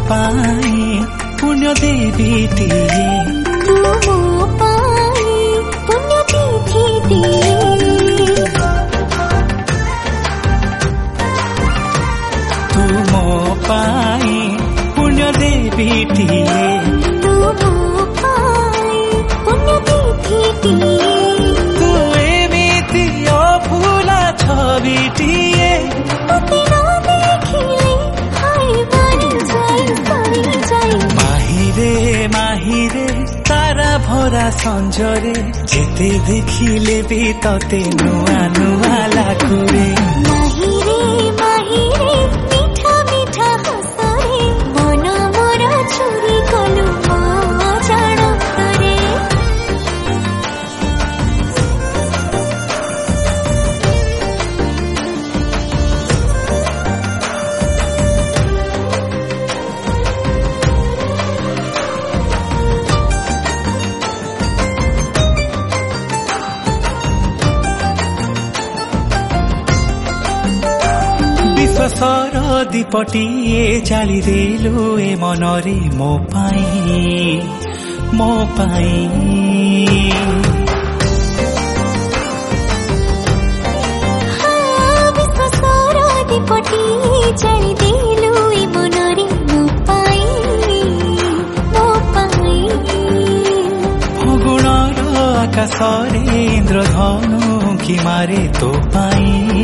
पाई पुण्य देवीटिए तू मो पाई पुण्य तिथिटिए तू मो पाई पुण्य देवीटिए तू मो पाई पुण्य तिथिटिए तू एमिति अभुला छविटिए तोते न देखिले हाय बारी जाई माहिरे तारा भरा संजरे जेते देखिले भी तते नुआ नुआ लागुरे माहिरे मीठा मीठा हसरे मन मोर चोरी कलु म जानो तरे विश्वसर दीपटिए जाली देलु ए मनरे मो पाई विश्वसर दीपटिए जाली देलु ए मनरे मो पाई फगुणर आकाशरे इन्द्रधनु कि मारे तो पाई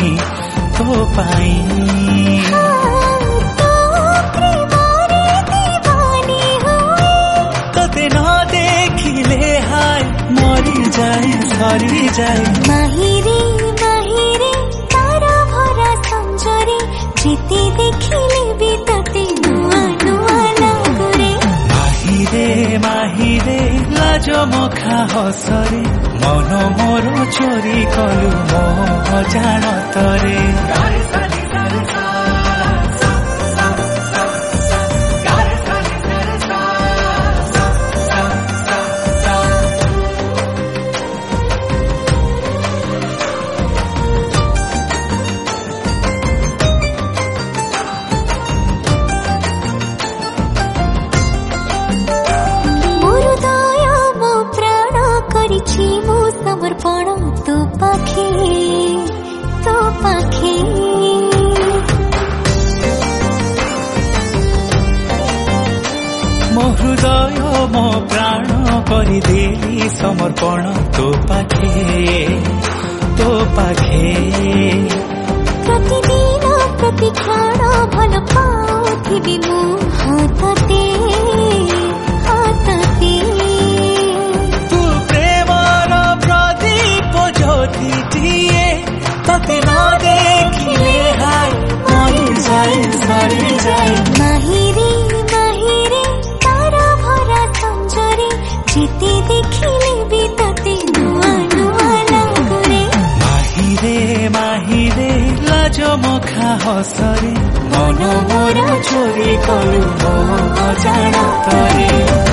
तते न देखिले हाय मरी जाए सरी जाए माहिरे तारा भरा संजरे जेते देखिले भी तते नुआ नुआ लागुरे माहिरे लाज मखा हसरे मन मोर चोरी कलु मो जान तरे मो समर्पण तो पाखे मो हृदय मो प्राण करिदेली समर्पण तो पाखे प्रतिदिन प्रतिक्षण भल पाउथिबि मो हातते तते न देखिले हाय मरी जाए सरी जाए माहिरे तारा भरा संजरे जेते देखिले भी तते नुआ नुआ लागुरे माहिरे लाज मखा हसरे मन मोर चोरी कलु मो जान तरे।